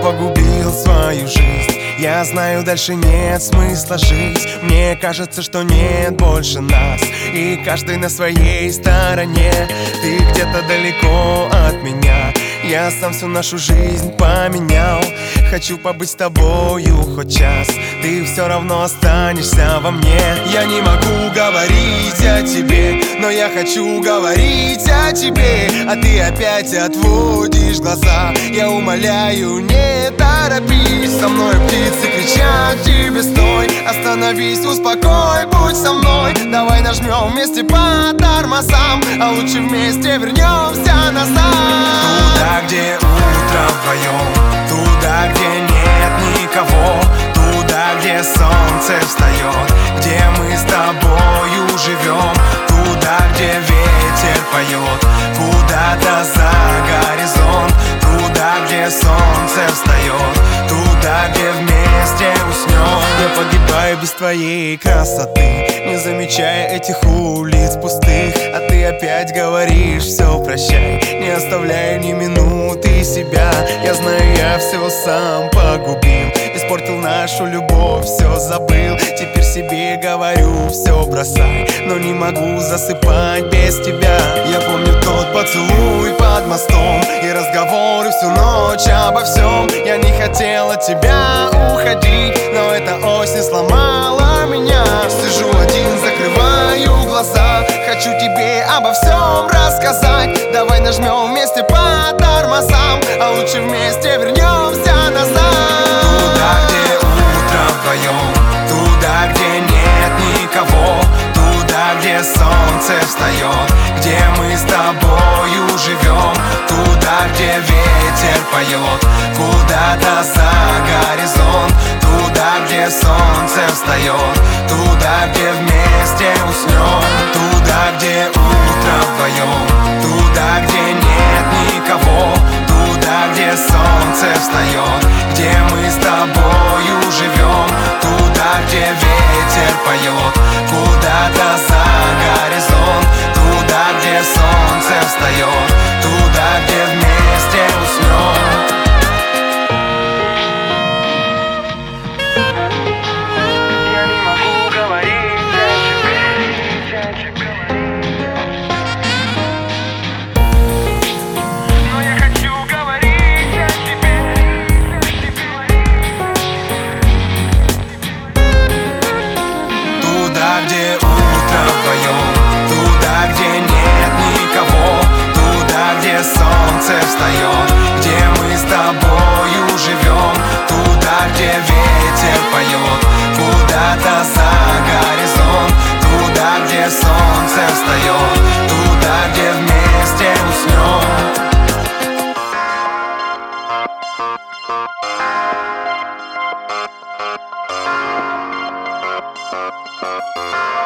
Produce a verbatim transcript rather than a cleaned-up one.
погубил свою жизнь. Я знаю, дальше нет смысла жить. Мне кажется, что нет больше нас, и каждый на своей стороне. Ты где-то далеко от меня, я сам всю нашу жизнь поменял. Хочу побыть с тобою хоть час, ты все равно останешься во мне. Я не могу говорить о тебе, но я хочу говорить о тебе. А ты опять отводишь глаза. Я умоляю, не торопись. Со мной птицы кричат тебе: стой, остановись, успокой, будь со мной. Давай нажмем вместе по тормозам, а лучше вместе вернемся назад. Туда, где утро вдвоем, туда, где нет никого, туда, где солнце встает, где мы с тобою живем, туда, где ветер поет куда-то за горизонт, туда, где солнце встает, туда, где вместе уснем. Я погибаю без твоей красоты, не замечая этих улиц пустых. А ты опять говоришь: все, прощай, не оставляй ни минуты себя. Я знаю, я все сам погубил, испортил нашу любовь, все забыл. Теперь себе говорю: все бросай, но не могу засыпать без тебя. Я помню тот поцелуй под мостом и разговоры всю ночь обо всем. Я не хотел от тебя уходить, но эта осень сломала меня. Сижу один, закрываю глаза, хочу тебе обо всем рассказать. Давай нажмем вместе по тормозам, а лучше вместе вернемся назад. Туда, где утро вдвоем, туда, где нет никого, туда, где солнце встает, где мы с тобою живем, туда, где ветер поет куда-то за горизонт, туда, где солнце встает, туда, где вместе уснем, туда, где утро вдвоем, туда, где нет никого, туда, где солнце встает, где мы с тобою живем, туда, где ветер поет куда-то за горизонт, туда, где солнце встает, туда, где вместе уснем. Я не могу говорить о тебе, но я хочу говорить о тебе. Туда, где утро вдвоем, туда, где нет никого, туда, где солнце встает, где мы с тобою живем, туда, где ветер поет куда-то за горизонт, туда, где солнце встает, туда, где вместе уснем.